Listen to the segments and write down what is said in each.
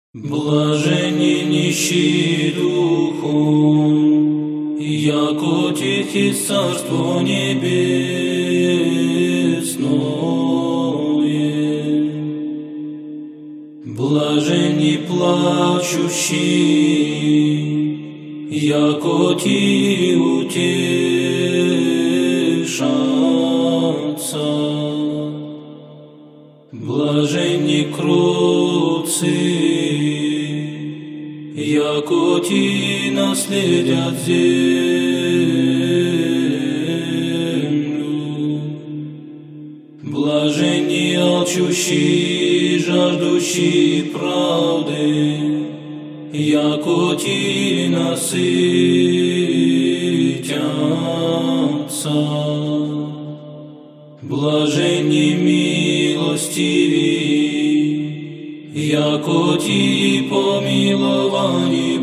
Блаженни нищие духом, яко тихи царство небесное. Блаженни плачущие, яко ти утешатся. Блаженни кроткие, яко ти наследят землю. Блаженни алчущие, жаждущие правды, яко ти насытятся. Блаженни милостивые, яко ти помиловани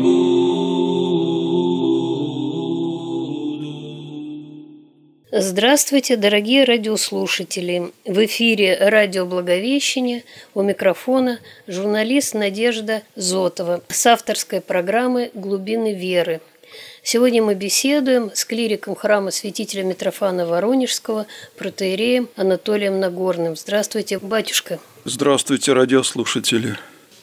будут. Здравствуйте, дорогие радиослушатели! В эфире радио Благовещение, у микрофона журналист Надежда Зотова с авторской программы «Глубины веры». Сегодня мы беседуем с клириком храма святителя Митрофана Воронежского, протоиереем Анатолием Нагорным. Здравствуйте, батюшка! Здравствуйте, радиослушатели!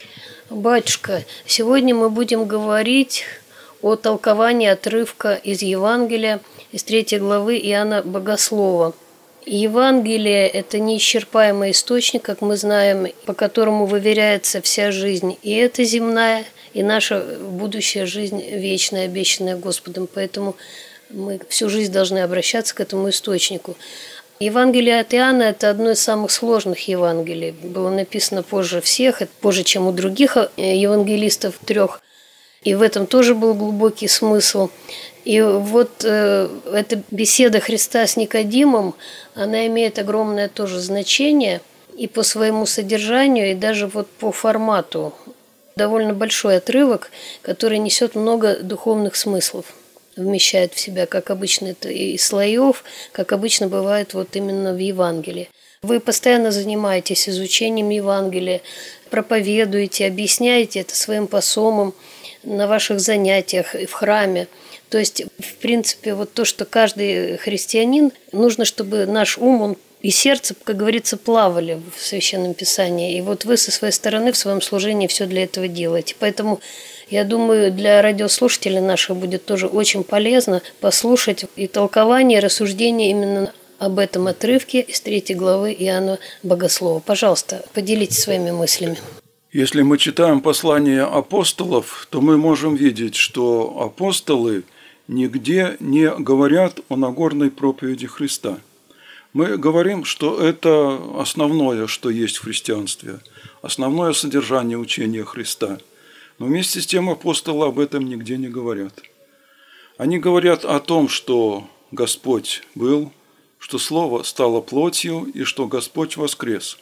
Батюшка, сегодня мы будем говорить о толковании отрывка из Евангелия, из 3 главы Иоанна Богослова. Евангелие – это неисчерпаемый источник, как мы знаем, по которому выверяется вся жизнь, и эта земная, и наша будущая жизнь вечная, обещанная Господом. Поэтому мы всю жизнь должны обращаться к этому источнику. Евангелие от Иоанна – это одно из самых сложных Евангелий. Было написано позже всех, позже, чем у других евангелистов 3. И в этом тоже был глубокий смысл. И вот эта беседа Христа с Никодимом, она имеет огромное тоже значение и по своему содержанию, и даже вот по формату. Довольно большой отрывок, который несет много духовных смыслов, вмещает в себя, как обычно это и слоев, как обычно бывает вот именно в Евангелии. Вы постоянно занимаетесь изучением Евангелия, проповедуете, объясняете это своим посомам на ваших занятиях и в храме. То есть, в принципе, вот то, что каждый христианин, нужно, чтобы наш ум, он и сердце, как говорится, плавали в Священном Писании. И вот вы со своей стороны в своем служении все для этого делаете. Поэтому, я думаю, для радиослушателей наших будет тоже очень полезно послушать и толкование, и рассуждение именно об этом отрывке из 3 главы Иоанна Богослова. Пожалуйста, поделитесь своими мыслями. Если мы читаем послания апостолов, то мы можем видеть, что апостолы нигде не говорят о Нагорной проповеди Христа. Мы говорим, что это основное, что есть в христианстве, основное содержание учения Христа. Но вместе с тем апостолы об этом нигде не говорят. Они говорят о том, что Господь был, что Слово стало плотью и что Господь воскрес.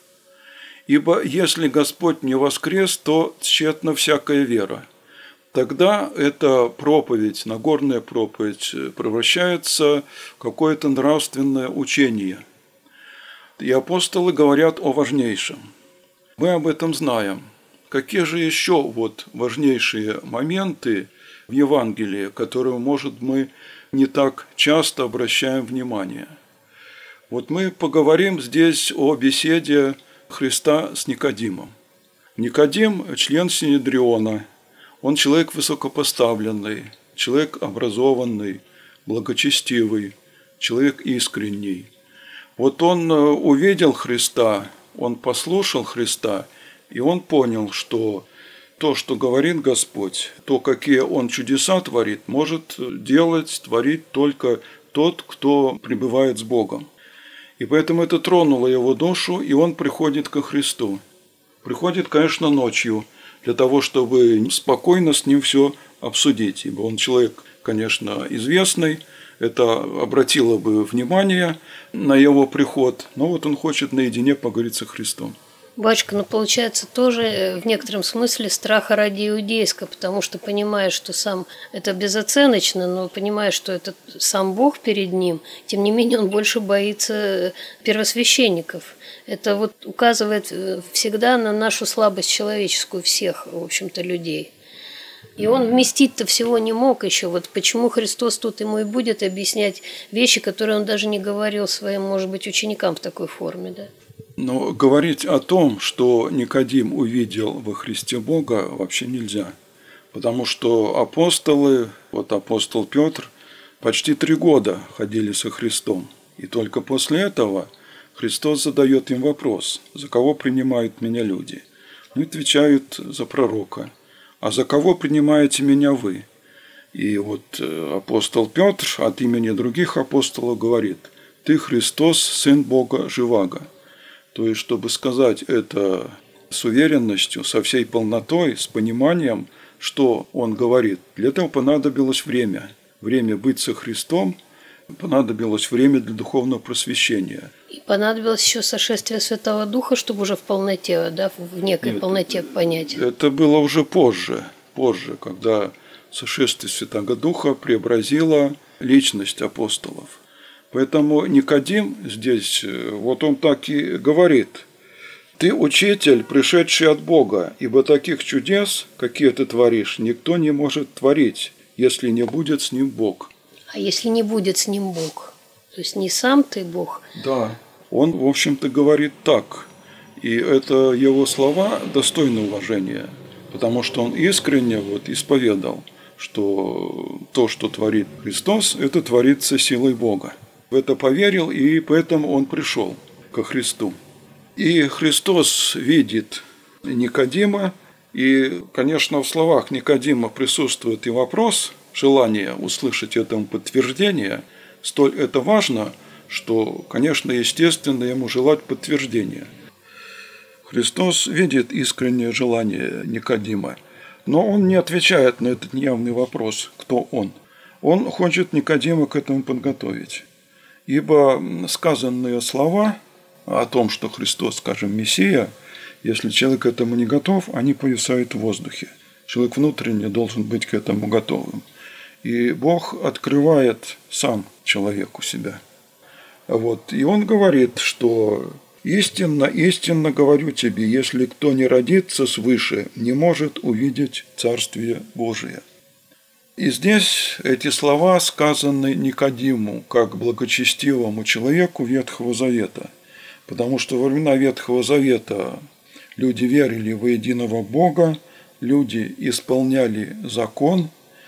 Ибо если Господь не воскрес, то тщетна всякая вера. Тогда эта проповедь, Нагорная проповедь, превращается в какое-то нравственное учение. И апостолы говорят о важнейшем. Мы об этом знаем. Какие же еще важнейшие моменты в Евангелии, которые, может, мы не так часто обращаем внимание? Мы поговорим здесь о беседе Христа с Никодимом. Никодим – член Синедриона. Он человек высокопоставленный, человек образованный, благочестивый, человек искренний. Он увидел Христа, он послушал Христа, и он понял, что то, что говорит Господь, то, какие Он чудеса творит, может творить только тот, кто пребывает с Богом. И поэтому это тронуло его душу, и он приходит ко Христу. Приходит, конечно, ночью, для того, чтобы спокойно с ним все обсудить. Ибо он человек, конечно, известный, это обратило бы внимание на его приход, но он хочет наедине поговорить со Христом. Батюшка, ну получается тоже в некотором смысле страха ради иудейска, потому что понимаешь, что сам это безоценочно, но понимаешь, что это сам Бог перед ним, тем не менее он больше боится первосвященников. Это вот указывает всегда на нашу слабость человеческую всех, в общем-то, людей. И он вместить-то всего не мог еще. Вот почему Христос тут ему и будет объяснять вещи, которые он даже не говорил своим, может быть, ученикам в такой форме, да? Но говорить о том, что Никодим увидел во Христе Бога, вообще нельзя. Потому что апостолы, вот апостол Петр, почти 3 года ходили со Христом. И только после этого Христос задает им вопрос: за кого принимают меня люди? Они отвечают: за пророка. А за кого принимаете меня вы? И вот апостол Петр от имени других апостолов говорит: ты Христос, Сын Бога Живаго. То есть, чтобы сказать это с уверенностью, со всей полнотой, с пониманием, что он говорит, для этого понадобилось время. Время быть со Христом, понадобилось время для духовного просвещения. И понадобилось еще сошествие Святого Духа, чтобы уже в полноте, да, в некой полноте понять. Это было уже позже, когда сошествие Святого Духа преобразило личность апостолов. Поэтому Никодим здесь, вот он так и говорит: ты учитель, пришедший от Бога, ибо таких чудес, какие ты творишь, никто не может творить, если не будет с ним Бог. А если не будет с ним Бог? То есть не сам ты Бог? Да, он, в общем-то, говорит так. И это его слова достойны уважения, потому что он искренне исповедал, что то, что творит Христос, это творится силой Бога. В это поверил, и поэтому он пришел ко Христу. И Христос видит Никодима, и, конечно, в словах Никодима присутствует и вопрос, желание услышать этому подтверждение. Столь это важно, что, конечно, естественно ему желать подтверждения. Христос видит искреннее желание Никодима, но он не отвечает на этот неявный вопрос, кто он. Он хочет Никодима к этому подготовить. Ибо сказанные слова о том, что Христос, скажем, Мессия, если человек к этому не готов, они повисают в воздухе. Человек внутренне должен быть к этому готовым. И Бог открывает сам человеку себя. И он говорит, что «Истинно, истинно говорю тебе, если кто не родится свыше, не может увидеть Царствие Божие». И здесь эти слова сказаны Никодиму, как благочестивому человеку Ветхого Завета. Потому что во времена Ветхого Завета люди верили во единого Бога, люди исполняли закон,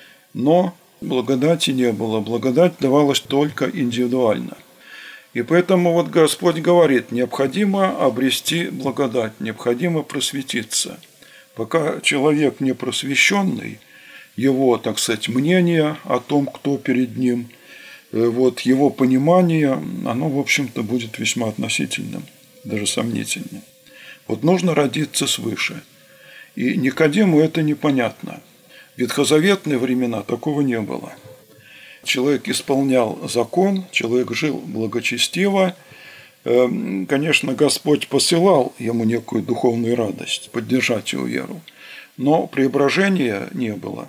но благодати не было. Благодать давалась только индивидуально. И поэтому Господь говорит: необходимо обрести благодать, необходимо просветиться. Пока человек не просвещенный, его, так сказать, мнение о том, кто перед ним, его понимание, оно, в общем-то, будет весьма относительным, даже сомнительным. Нужно родиться свыше. И Никодиму это непонятно. В ветхозаветные времена такого не было. Человек исполнял закон, человек жил благочестиво. Конечно, Господь посылал ему некую духовную радость, поддержать его веру. Но преображения не было.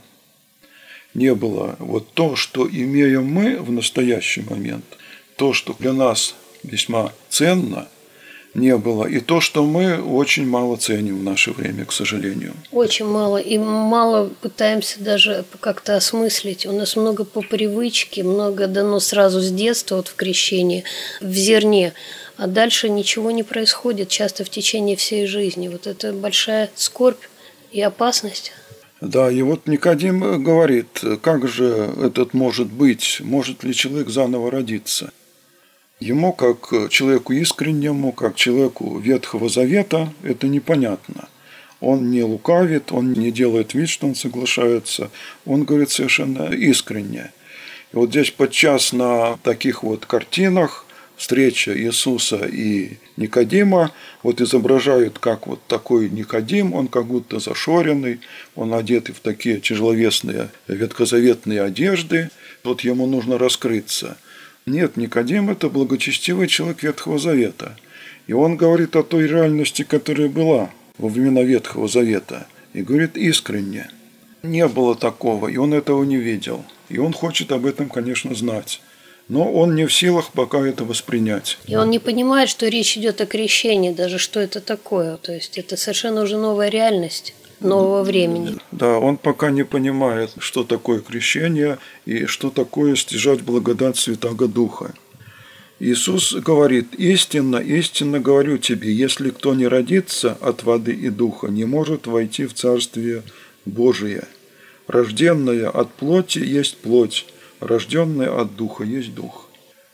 Не было то, что имеем мы в настоящий момент, то, что для нас весьма ценно, не было. И то, что мы очень мало ценим в наше время, к сожалению. Очень мало. И мало пытаемся даже как-то осмыслить. У нас много по привычке, много дано сразу с детства, в крещении, в зерне. А дальше ничего не происходит часто в течение всей жизни. Это большая скорбь и опасность. Да, и Никодим говорит: как же этот может быть? Может ли человек заново родиться? Ему, как человеку искреннему, как человеку Ветхого Завета, это непонятно. Он не лукавит, он не делает вид, что он соглашается. Он говорит совершенно искренне. И здесь подчас на таких картинах встреча Иисуса и Никодима изображают, как такой Никодим, он как будто зашоренный, он одет в такие тяжеловесные ветхозаветные одежды, ему нужно раскрыться. Нет, Никодим – это благочестивый человек Ветхого Завета. И он говорит о той реальности, которая была во времена Ветхого Завета. И говорит искренне. Не было такого, и он этого не видел. И он хочет об этом, конечно, знать. Но он не в силах пока это воспринять. И он не понимает, что речь идет о крещении, даже что это такое. То есть это совершенно уже новая реальность нового времени. Да, он пока не понимает, что такое крещение и что такое стяжать благодать Святаго Духа. Иисус говорит: «Истинно, истинно говорю тебе, если кто не родится от воды и духа, не может войти в Царствие Божие. Рожденное от плоти есть плоть, рожденное от духа есть дух».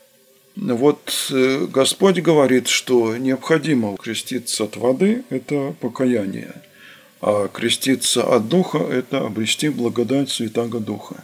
Вот Господь говорит, что необходимо креститься от воды – это покаяние, а креститься от духа – это обрести благодать Святаго Духа.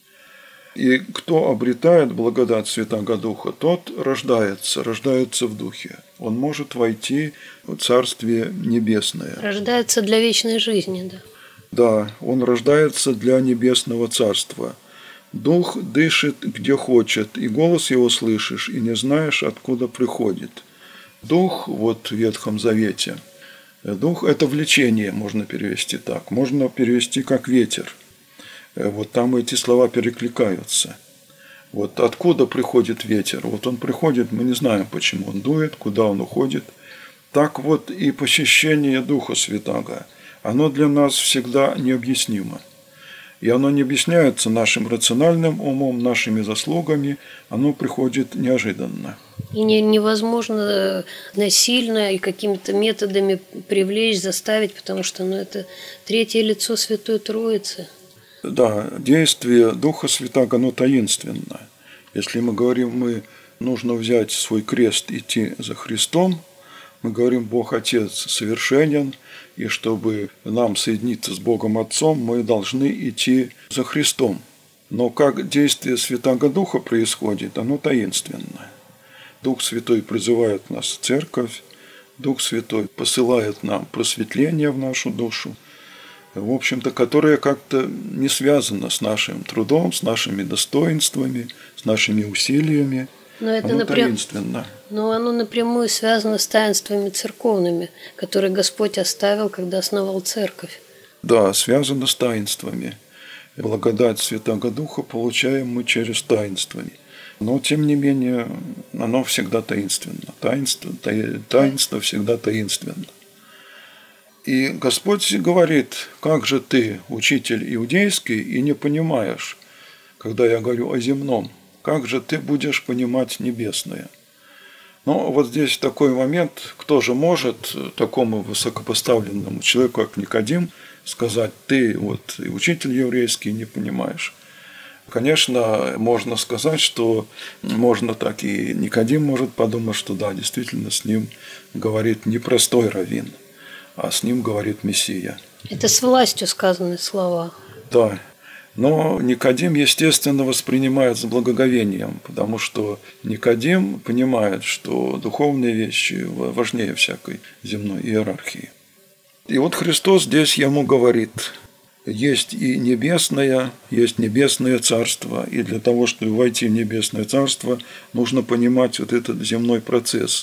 И кто обретает благодать Святаго Духа, тот рождается в Духе. Он может войти в Царствие Небесное. Рождается для вечной жизни, да. Да, он рождается для Небесного Царства. Дух дышит, где хочет, и голос его слышишь, и не знаешь, откуда приходит. Дух, вот в Ветхом Завете, дух – это влечение, можно перевести так. Можно перевести как ветер. Вот там эти слова перекликаются. Вот откуда приходит ветер? Вот он приходит, мы не знаем, почему он дует, куда он уходит. Так вот и посещение Духа Святаго, оно для нас всегда необъяснимо. И оно не объясняется нашим рациональным умом, нашими заслугами, оно приходит неожиданно. И невозможно насильно и какими-то методами привлечь, заставить, потому что это третье лицо Святой Троицы. Да, действие Духа Святаго, оно таинственно. Если мы говорим, нужно взять свой крест, идти за Христом, мы говорим, Бог Отец совершенен, и чтобы нам соединиться с Богом Отцом, мы должны идти за Христом. Но как действие Святаго Духа происходит, оно таинственно. Дух Святой призывает нас в церковь, Дух Святой посылает нам просветление в нашу душу, в общем-то, которое как-то не связано с нашим трудом, с нашими достоинствами, с нашими усилиями. Но это оно таинственно. Но оно напрямую связано с таинствами церковными, которые Господь оставил, когда основал церковь. Да, связано с таинствами. Благодать Святаго Духа получаем мы через таинствами. Но, тем не менее, оно всегда таинственно. Таинство всегда таинственно. И Господь говорит: как же ты, учитель иудейский, и не понимаешь, когда я говорю о земном, как же ты будешь понимать небесное? Но вот здесь такой момент: кто же может такому высокопоставленному человеку, как Никодим, сказать: ты вот и учитель еврейский не понимаешь? Конечно, можно сказать, что можно так, и Никодим может подумать, что да, действительно с ним говорит не простой раввин, а с ним говорит Мессия. Это с властью сказанные слова. Да. Но Никодим, естественно, воспринимает с благоговением, потому что Никодим понимает, что духовные вещи важнее всякой земной иерархии. И вот Христос здесь ему говорит: есть и небесное царство, и для того, чтобы войти в небесное царство, нужно понимать вот этот земной процесс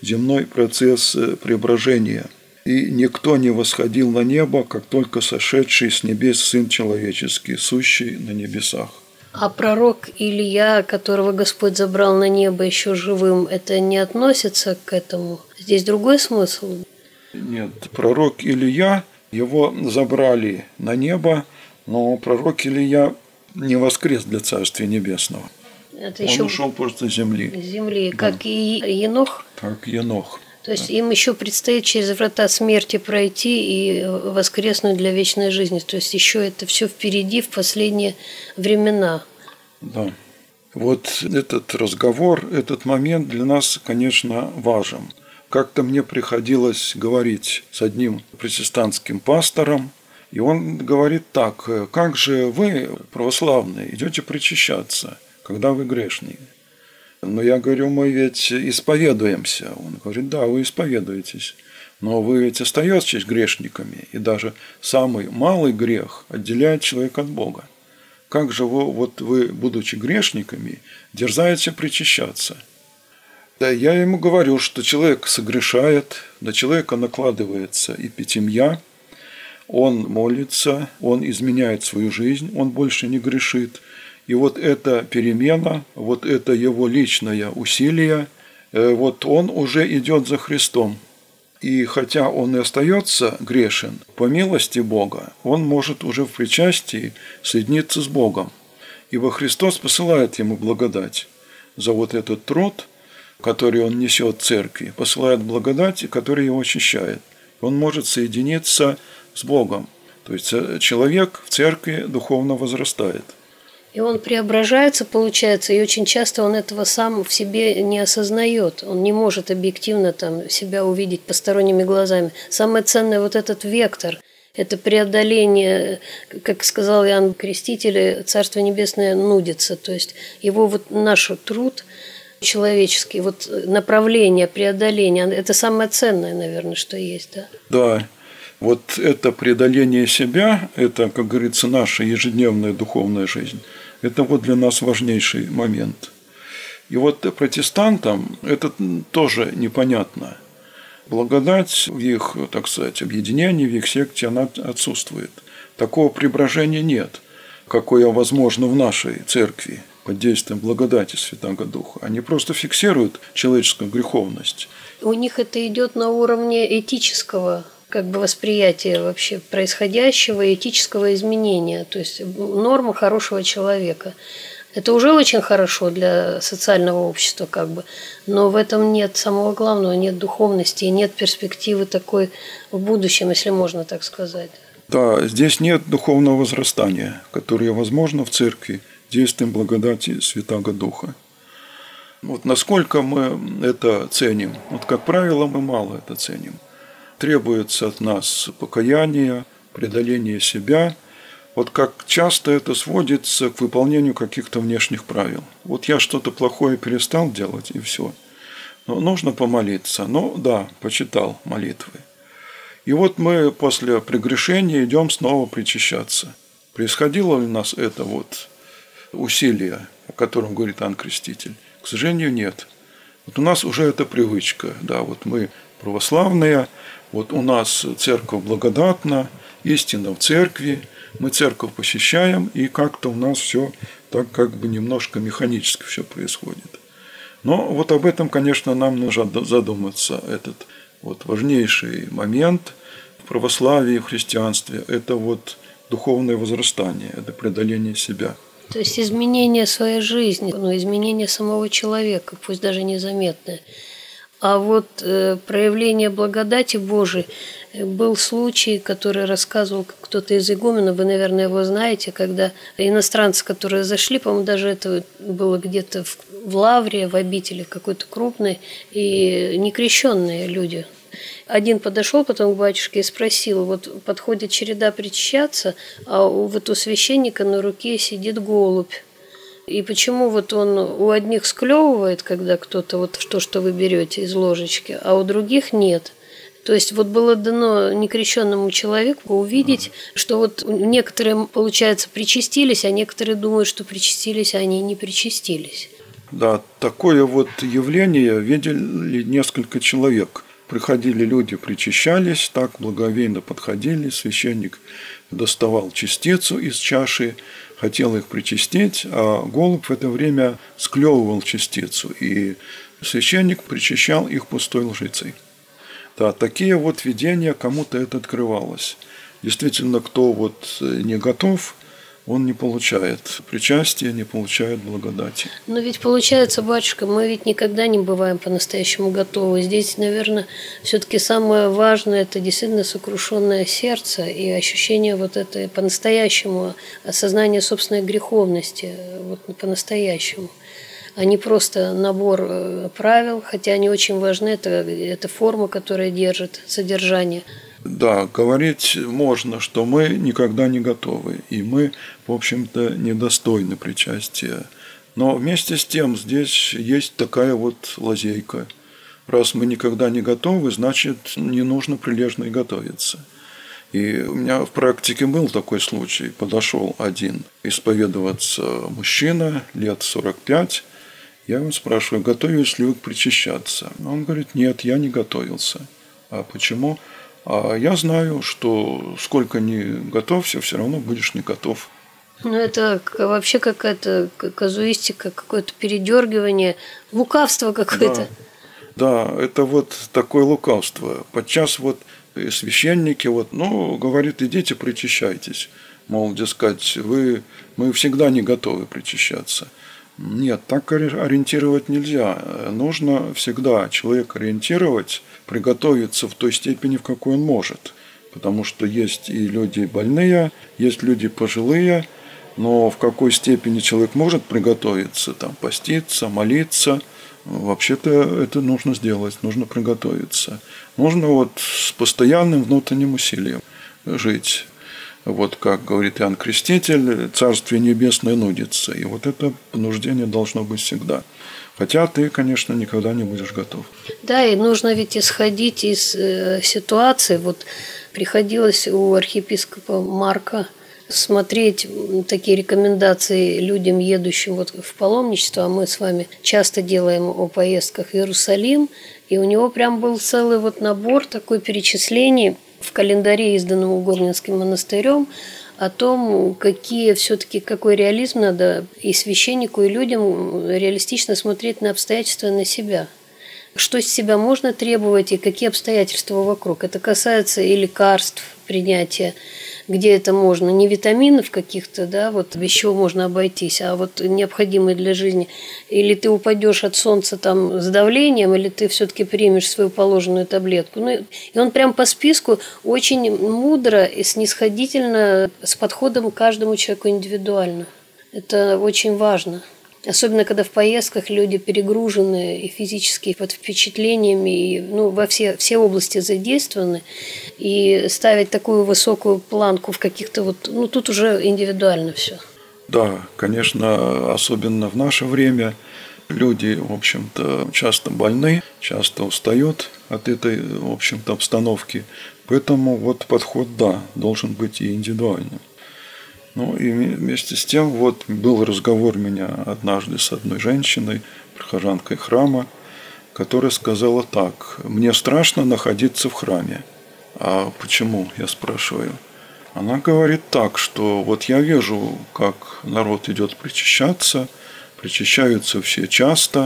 преображения. И никто не восходил на небо, как только сошедший с небес Сын Человеческий, сущий на небесах. А пророк Илия, которого Господь забрал на небо еще живым, это не относится к этому? Здесь другой смысл? Нет, пророк Илия, его забрали на небо, но пророк Илия не воскрес для Царствия Небесного. Это Он ушел просто с земли. Да. Как и Енох? Как Енох. То есть им еще предстоит через врата смерти пройти и воскреснуть для вечной жизни. То есть еще это все впереди, в последние времена. Да. Вот этот разговор, этот момент для нас, конечно, важен. Как-то мне приходилось говорить с одним протестантским пастором, и он говорит так: как же вы, православные, идете причащаться, когда вы грешники? Но я говорю: мы ведь исповедуемся. Он говорит: да, вы исповедуетесь, но вы ведь остаетесь грешниками, и даже самый малый грех отделяет человека от Бога. Как же вы, будучи грешниками, дерзаете причащаться? Да, я ему говорю, что человек согрешает, на человека накладывается эпитемия, он молится, он изменяет свою жизнь, он больше не грешит. И вот эта перемена, вот это его личное усилие, вот он уже идет за Христом. И хотя он и остается грешен, по милости Бога, он может уже в причастии соединиться с Богом. Ибо Христос посылает ему благодать за вот этот труд, который он несет церкви, посылает благодать, которая его очищает. Он может соединиться с Богом. То есть человек в церкви духовно возрастает. И он преображается, получается, и очень часто он этого сам в себе не осознает. Он не может объективно там себя увидеть посторонними глазами. Самое ценное вот этот вектор – это преодоление, как сказал Иоанн Креститель, Царство Небесное нудится. То есть его вот наш труд человеческий, вот направление, преодоление – это самое ценное, наверное, что есть. Да. Да. Вот это преодоление себя, это, как говорится, наша ежедневная духовная жизнь. Это вот для нас важнейший момент. И вот протестантам это тоже непонятно. Благодать в их, так сказать, объединении, в их секте, она отсутствует. Такого преображения нет, какое возможно в нашей церкви под действием благодати Святаго Духа. Они просто фиксируют человеческую греховность. У них это идет на уровне этического восприятия вообще происходящего, этического изменения, то есть норма хорошего человека. Это уже очень хорошо для социального общества, но в этом нет самого главного, нет духовности и нет перспективы такой в будущем, если можно так сказать. Да, здесь нет духовного возрастания, которое возможно в церкви действием благодати Святаго Духа. Вот насколько мы это ценим? Вот, как правило, мы мало это ценим. Требуется от нас покаяние, преодоление себя. Вот как часто это сводится к выполнению каких-то внешних правил. Вот я что-то плохое перестал делать, и все. Но нужно помолиться. Да, почитал молитвы. И вот мы после прегрешения идем снова причащаться. Происходило ли у нас это усилие, о котором говорит Иоанн Креститель? К сожалению, нет. Вот у нас уже эта привычка. Да, вот мы православные, вот у нас церковь благодатна, истина в церкви, мы церковь посещаем, и как-то у нас все так немножко механически все происходит. Но вот об этом, конечно, нам нужно задуматься. Этот важнейший момент в православии, в христианстве – это духовное возрастание, это преодоление себя. То есть изменение своей жизни, изменение самого человека, пусть даже незаметное. А проявление благодати Божией, был случай, который рассказывал кто-то из игуменов, вы, наверное, его знаете, когда иностранцы, которые зашли, по-моему, даже это было где-то в Лавре, в обители какой-то крупной, и некрещенные люди. Один подошел потом к батюшке и спросил, подходит череда причащаться, а у священника на руке сидит голубь. И почему он у одних склевывает, когда кто-то то, что вы берете из ложечки, а у других нет. То есть было дано некрещенному человеку увидеть, что некоторые, получается, причастились, а некоторые думают, что причастились, а они не причастились. Да, такое явление видели несколько человек. Приходили люди, причащались, так благоговейно подходили, священник доставал частицу из чаши, хотел их причастить, а голубь в это время склевывал частицу, и священник причащал их пустой лжицей. Да, такие видения кому-то это открывалось. Действительно, кто не готов, он не получает причастия, не получает благодати. Но ведь получается, батюшка, мы ведь никогда не бываем по-настоящему готовы. Здесь, наверное, все-таки самое важное – это действительно сокрушенное сердце и ощущение этой по-настоящему осознание собственной греховности, по-настоящему. А не просто набор правил, хотя они очень важны, это форма, которая держит содержание. Да, говорить можно, что мы никогда не готовы, и мы, в общем-то, недостойны причастия. Но вместе с тем здесь есть такая лазейка. Раз мы никогда не готовы, значит, не нужно прилежно и готовиться. И у меня в практике был такой случай. Подошел один исповедоваться мужчина, лет 45, Я его спрашиваю, готовились ли вы причащаться? Он говорит, нет, я не готовился. А почему? А я знаю, что сколько ни готовься, все равно будешь не готов. Ну, это вообще какая-то казуистика, какое-то передергивание, лукавство какое-то. Да, это вот такое лукавство. Подчас вот священники говорит, идите причащайтесь. Мол, дескать, мы всегда не готовы причащаться. Нет, так ориентировать нельзя. Нужно всегда человека ориентировать, приготовиться в той степени, в какой он может. Потому что есть и люди больные, есть люди пожилые, но в какой степени человек может приготовиться, там, поститься, молиться, вообще-то это нужно сделать, нужно приготовиться. Нужно с постоянным внутренним усилием жить. Вот как говорит Иоанн Креститель, Царствие Небесное нудится. И вот это понуждение должно быть всегда. Хотя ты, конечно, никогда не будешь готов. Да, и нужно ведь исходить из ситуации. Вот приходилось у архиепископа Марка смотреть такие рекомендации людям, едущим в паломничество, а мы с вами часто делаем о поездках в Иерусалим, и у него прям был целый набор такой перечислений в календаре, изданном Угорнинским монастырем, о том, какой реализм надо и священнику, и людям реалистично смотреть на обстоятельства, на себя. Что с себя можно требовать и какие обстоятельства вокруг. Это касается и лекарств, принятия, где это можно, не витаминов каких-то, без чего можно обойтись, а необходимые для жизни. Или ты упадешь от солнца с давлением, или ты все-таки примешь свою положенную таблетку. И он прям по списку очень мудро и снисходительно, с подходом к каждому человеку индивидуально. Это очень важно. Особенно, когда в поездках люди перегружены и физически под впечатлениями, и во все области задействованы, и ставить такую высокую планку в каких-то тут уже индивидуально все. Да, конечно, особенно в наше время люди, в общем-то, часто больны, часто устают от этой, в общем-то, обстановки. Поэтому подход, должен быть и индивидуальным. И вместе с тем, был разговор у меня однажды с одной женщиной, прихожанкой храма, которая сказала так: «Мне страшно находиться в храме». А почему, я спрашиваю? Она говорит так, что я вижу, как народ идет причащаться, причащаются все часто,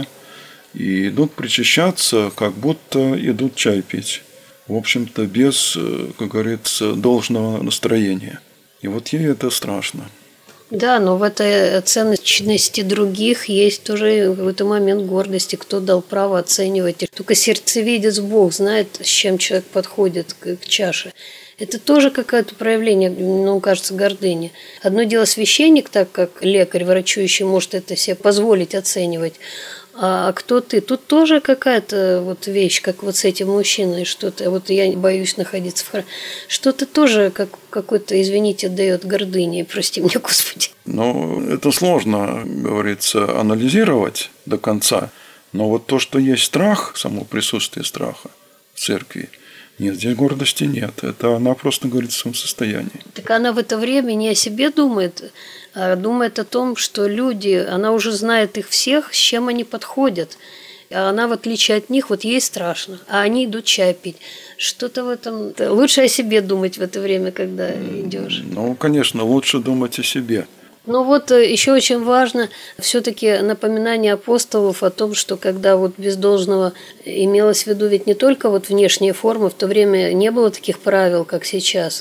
и идут причащаться, как будто идут чай пить. В общем-то, без, как говорится, должного настроения. И ей это страшно. Да, но в этой оценочности других есть тоже какой-то момент гордости. Кто дал право оценивать? Только сердцевидец Бог знает, с чем человек подходит к чаше. Это тоже какое-то проявление, кажется, гордыни. Одно дело священник, так как лекарь, врачующий, может это себе позволить оценивать. А кто ты? Тут тоже какая-то вещь, как с этим мужчиной, что-то. Я боюсь находиться в храме. Что-то тоже какой-то, извините, дает гордыни. Прости меня, Господи. Это сложно, говорится, анализировать до конца. Но то, что есть страх, само присутствие страха в церкви, нет, здесь гордости нет. Это она просто говорит о своем состоянии. Так она в это время не о себе думает, а думает о том, что люди, она уже знает их всех, с чем они подходят. А она, в отличие от них, ей страшно. А они идут чай пить. Что-то в этом... Лучше о себе думать в это время, когда идешь. Конечно, лучше думать о себе. Еще очень важно все-таки напоминание апостолов о том, что когда без должного имелось в виду ведь не только внешняя форма, в то время не было таких правил, как сейчас,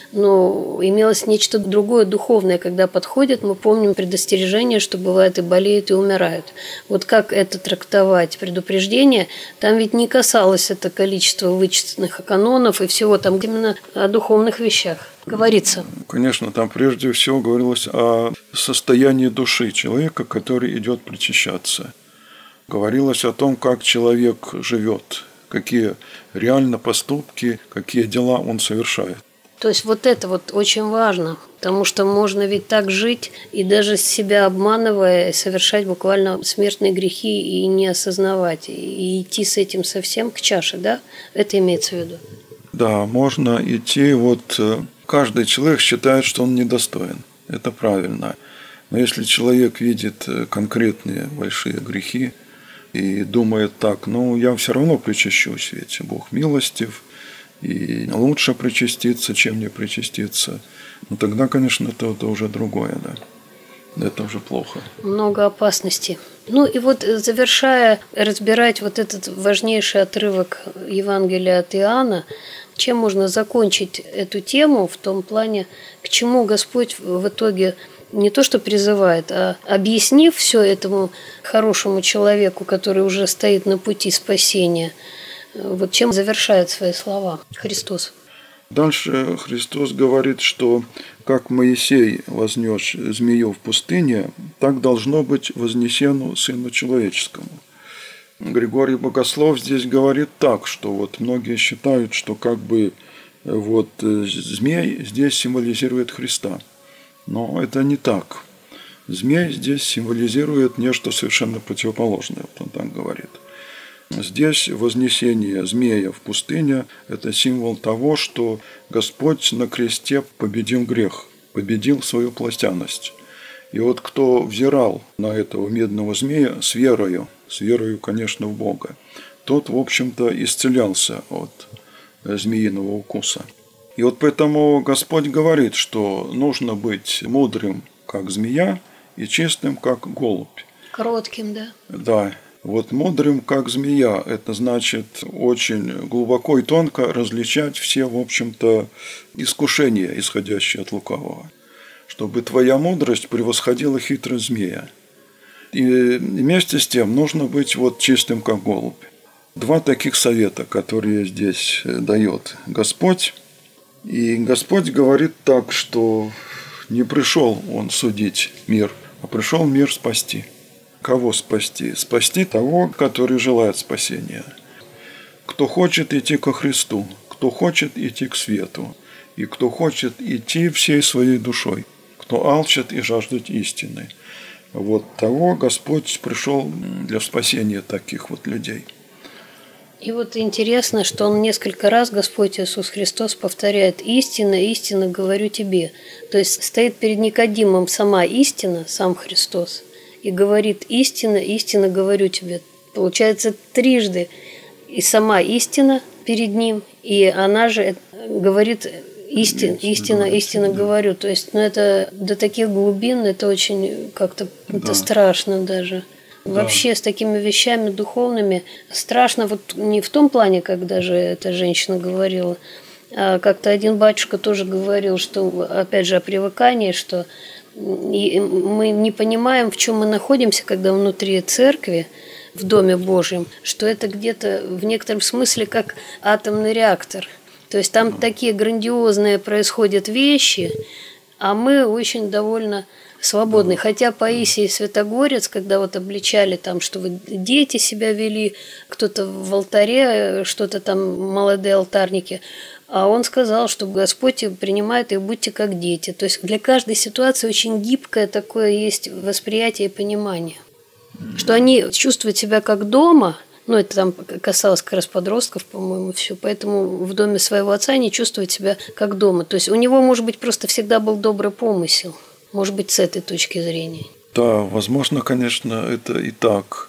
но имелось нечто другое, духовное. Когда подходят, мы помним предостережение, что бывает и болеют, и умирают. Как это трактовать? Предупреждение, там ведь не касалось это количество вычисленных канонов и всего, там именно о духовных вещах говорится. Конечно, там прежде всего говорилось о состоянии души человека, который идет причащаться. Говорилось о том, как человек живет, какие реально поступки, какие дела он совершает. То есть это очень важно, потому что можно ведь так жить и даже себя обманывая, совершать буквально смертные грехи и не осознавать, и идти с этим совсем к чаше, да? Это имеется в виду? Да, можно идти, каждый человек считает, что он недостоин. Это правильно. Но если человек видит конкретные большие грехи и думает так, я все равно причащусь, ведь Бог милостив, и лучше причаститься, чем не причаститься, тогда, конечно, это уже другое, да. Это уже плохо. Много опасностей. И вот завершая разбирать вот этот важнейший отрывок Евангелия от Иоанна, чем можно закончить эту тему в том плане, к чему Господь в итоге не то что призывает, а объяснив все этому хорошему человеку, который уже стоит на пути спасения, вот чем завершает свои слова Христос. Дальше Христос говорит, что как Моисей вознес змею в пустыне, так должно быть вознесено Сыну Человеческому. Григорий Богослов здесь говорит так, что вот многие считают, что змей здесь символизирует Христа. Но это не так. Змей здесь символизирует нечто совершенно противоположное, вот он так говорит. Здесь вознесение змея в пустыне – это символ того, что Господь на кресте победил грех, победил свою плотяность. И вот кто взирал на этого медного змея с верою, конечно, в Бога, тот, в общем-то, исцелялся от змеиного укуса. И вот поэтому Господь говорит, что нужно быть мудрым, как змея, и чистым, как голубь. Кротким, да? Да. Вот мудрым, как змея, это значит очень глубоко и тонко различать все, в общем-то, искушения, исходящие от лукавого. Чтобы твоя мудрость превосходила хитрость змея. И вместе с тем нужно быть чистым, как голубь. Два таких совета, которые здесь дает Господь. И Господь говорит так, что не пришел Он судить мир, а пришел мир спасти. Кого спасти? Спасти того, который желает спасения. Кто хочет идти ко Христу, кто хочет идти к свету, и кто хочет идти всей своей душой, кто алчит и жаждет истины. Вот того Господь пришел для спасения таких людей. И вот интересно, что Он несколько раз, Господь Иисус Христос, повторяет: «Истинно, истинно говорю тебе». То есть стоит перед Никодимом сама истина, сам Христос, и говорит: истинно, истинно говорю тебе. Получается, трижды и сама истина перед ним, и она же говорит: истинно говорю. То есть, это до таких глубин, это очень как-то это страшно даже. Да. Вообще с такими вещами духовными страшно, не в том плане, как даже эта женщина говорила, а как-то один батюшка тоже говорил, что, опять же, о привыкании, что мы не понимаем, в чем мы находимся, когда внутри церкви, в Доме Божьем, что это где-то в некотором смысле как атомный реактор. То есть там такие грандиозные происходят вещи, а мы очень довольно свободны. Хотя Паисий Святогорец, когда обличали там, что дети себя вели, кто-то в алтаре, что-то там, молодые алтарники, а он сказал, что Господь принимает их, будьте как дети. То есть для каждой ситуации очень гибкое такое есть восприятие и понимание. Что они чувствуют себя как дома, это там касалось как раз подростков, по-моему, все. Поэтому в доме своего отца они чувствуют себя как дома. То есть у него, может быть, просто всегда был добрый помысел. Может быть, с этой точки зрения. Да, возможно, конечно, это и так.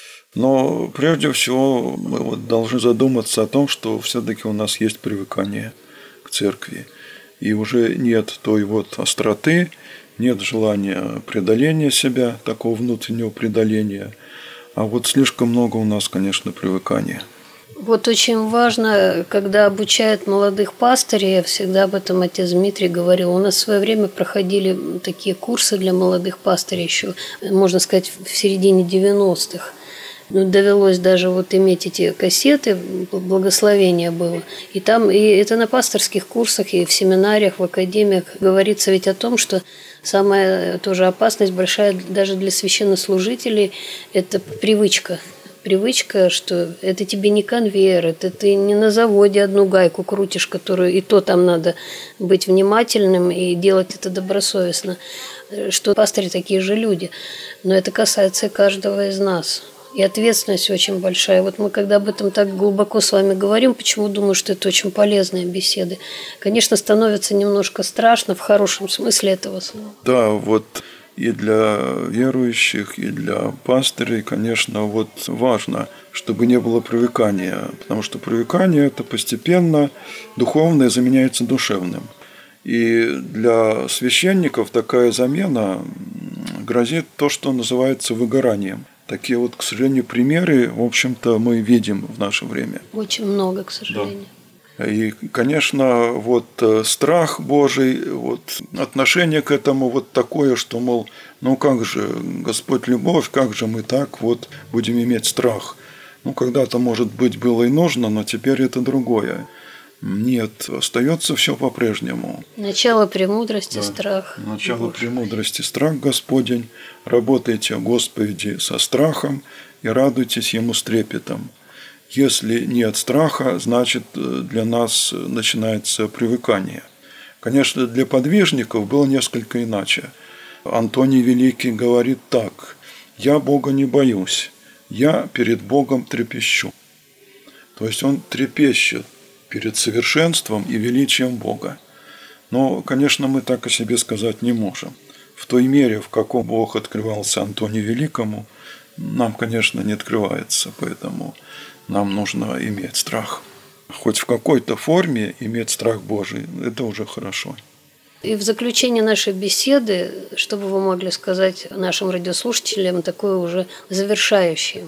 Но прежде всего мы должны задуматься о том, что все-таки у нас есть привыкание к церкви. И уже нет той остроты, нет желания преодоления себя, такого внутреннего преодоления. А слишком много у нас, конечно, привыкания. Очень важно, когда обучают молодых пастырей, я всегда об этом отец Дмитрий говорил, у нас в свое время проходили такие курсы для молодых пастырей еще, можно сказать, в середине 90-х. Довелось даже иметь эти кассеты, благословение было. И это на пасторских курсах, и в семинариях, в академиях говорится ведь о том, что самая тоже опасность большая даже для священнослужителей – это привычка. Привычка, что это тебе не конвейер, это ты не на заводе одну гайку крутишь, которую и то там надо быть внимательным и делать это добросовестно. Что пастыри такие же люди. Но это касается и каждого из нас. И ответственность очень большая. Мы когда об этом так глубоко с вами говорим, почему думаю, что это очень полезные беседы. Конечно, становится немножко страшно в хорошем смысле этого слова. Да, И для верующих, и для пастырей, конечно, вот важно, чтобы не было привыкания, потому что привыкание – это постепенно духовное заменяется душевным. И для священников такая замена грозит то, что называется выгоранием. Такие вот, к сожалению, примеры, в общем-то, мы видим в наше время. Очень много, к сожалению. Да. И, конечно, вот страх Божий, вот отношение к этому вот такое, что, мол, ну как же, Господь любовь, как же мы так вот будем иметь страх? Ну, когда-то, может быть, было и нужно, но теперь это другое. Нет, остается все по-прежнему. Начало премудрости, да. Страх. Начало премудрости, страх Господень. Работайте о Господе со страхом и радуйтесь Ему с трепетом. Если нет страха, значит, для нас начинается привыкание. Конечно, для подвижников было несколько иначе. Антоний Великий говорит так: «Я Бога не боюсь, я перед Богом трепещу». То есть он трепещет перед совершенством и величием Бога. Но, конечно, мы так о себе сказать не можем. В той мере, в каком Бог открывался Антонию Великому, нам, конечно, не открывается, поэтому нам нужно иметь страх. Хоть в какой-то форме иметь страх Божий – это уже хорошо. И в заключение нашей беседы, что бы вы могли сказать нашим радиослушателям, такое уже завершающее?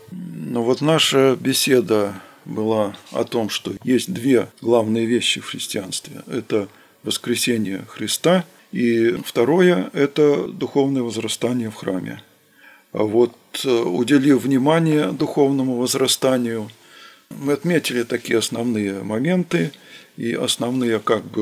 Ну вот наша беседа была о том, что есть две главные вещи в христианстве. Это воскресение Христа, и второе – это духовное возрастание в храме. А вот уделив внимание духовному возрастанию, мы отметили такие основные моменты и основные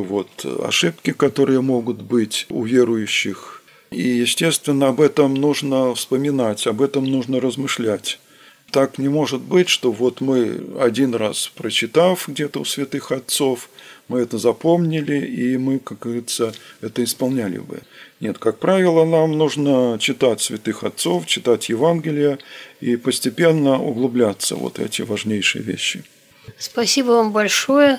ошибки, которые могут быть у верующих. И, естественно, об этом нужно вспоминать, об этом нужно размышлять. Так не может быть, что вот мы один раз прочитав где-то у святых отцов, мы это запомнили, и мы, как говорится, это исполняли бы. Нет, как правило, нам нужно читать святых отцов, читать Евангелие и постепенно углубляться в вот эти важнейшие вещи. Спасибо вам большое.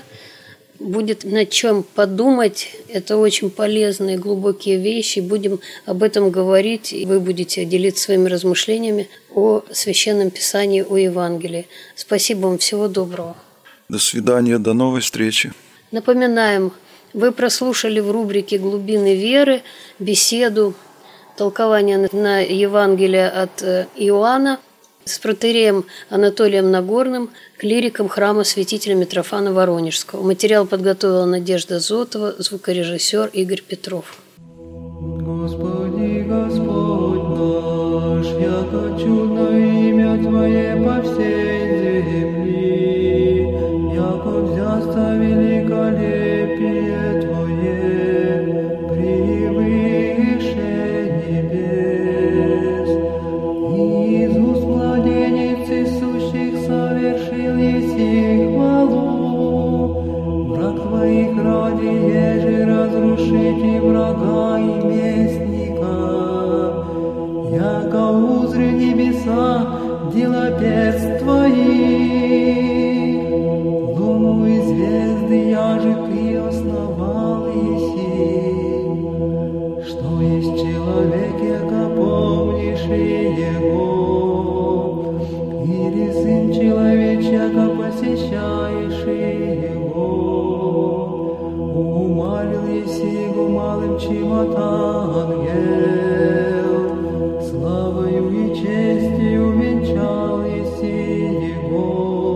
Будет над чем подумать. Это очень полезные, глубокие вещи. Будем об этом говорить, и вы будете делиться своими размышлениями о Священном Писании, о Евангелии. Спасибо вам. Всего доброго. До свидания. До новой встречи. Напоминаем, вы прослушали в рубрике «Глубины веры» беседу, толкование на Евангелие от Иоанна с протоиереем Анатолием Нагорным, клириком храма святителя Митрофана Воронежского. Материал подготовила Надежда Зотова, звукорежиссер Игорь Петров. Господи, Господь наш, яко чудно имя Твое по всей земли, яко взясто великолепие Твое превыше небес. Из уст младенец сущих совершил еси хвалу, враг Твоих ради еже разрушите врага и местника, яко узри небеса дела перст Твоих, луну и звезды яже Ты основал еси, что есть человек, яко помнишь его, или сын человеч, яко посещаешь его, умалил еси го малым, чем от ангел, славою и честью венчал еси его,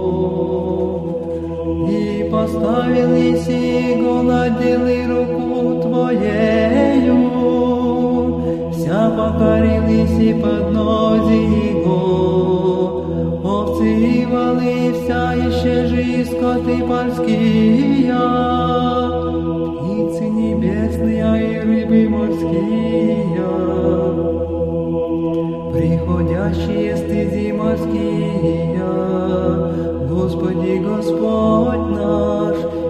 и поставил еси го на делы руку Твоею, вся покорил еси под ноги его, овцы и волы, вся еще же и скоты польские, птицы небесные и рыбы морские, приходящие стези морские. Господи, Господь наш,